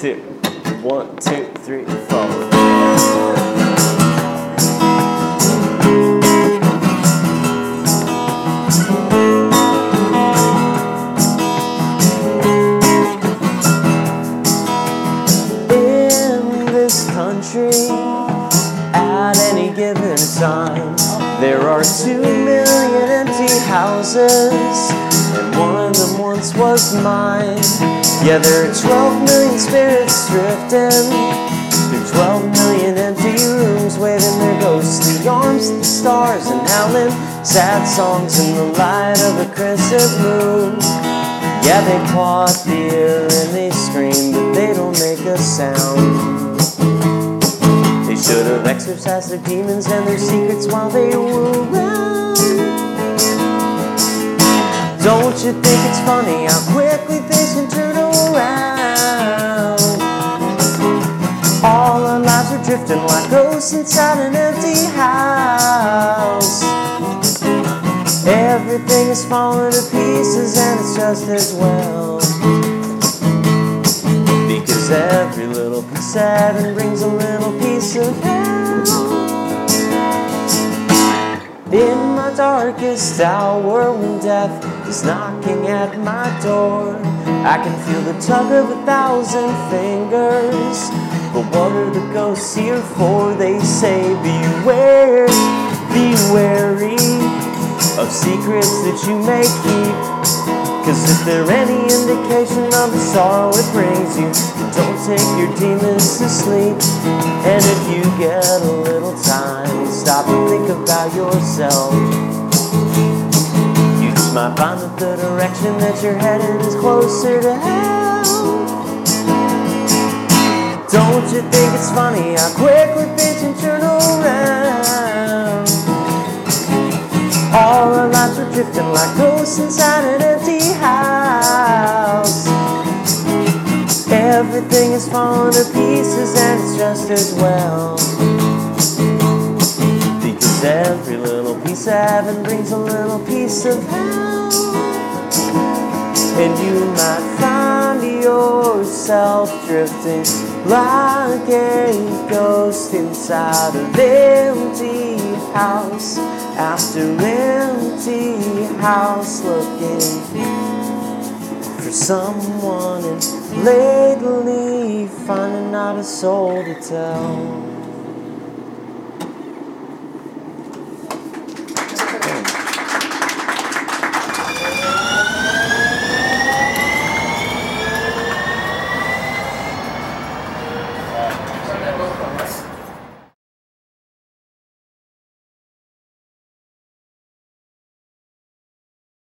2. 1, 2, 3, 4. Country at any given time, there are 2 million empty houses, and one of them once was mine. Yeah, there are 12 million spirits drifting through 12 million empty rooms, waving their ghostly arms at the stars and howling sad songs in the light of a crescent moon. Yeah, they paw at the air and they scream, but they don't make a sound. They should have exorcised their demons and their secrets while they were around. Don't you think it's funny how quickly things can turn around? All our lives are drifting like ghosts inside an empty house. Everything is falling to pieces and it's just as well, because every little piece of heaven brings a little piece of hell. In my darkest hour when death is knocking at my door, I can feel the tug of 1,000 fingers. But what are the ghosts here for? They say beware, be wary of secrets that you may keep, 'cause if they're any indication of the sorrow it brings you, then don't take your demons to sleep. And if you get a little time, stop and think about yourself. You just might find that the direction that you're headed is closer to hell. Don't you think it's funny how quickly things can turn around? All our lives are drifting like ghosts inside an empty house. Everything is falling to pieces and it's just as well, because every little piece of heaven brings a little piece of hell. And you might find yourself drifting like a ghost inside an empty house after empty house, looking for someone and lately finding not a soul to tell.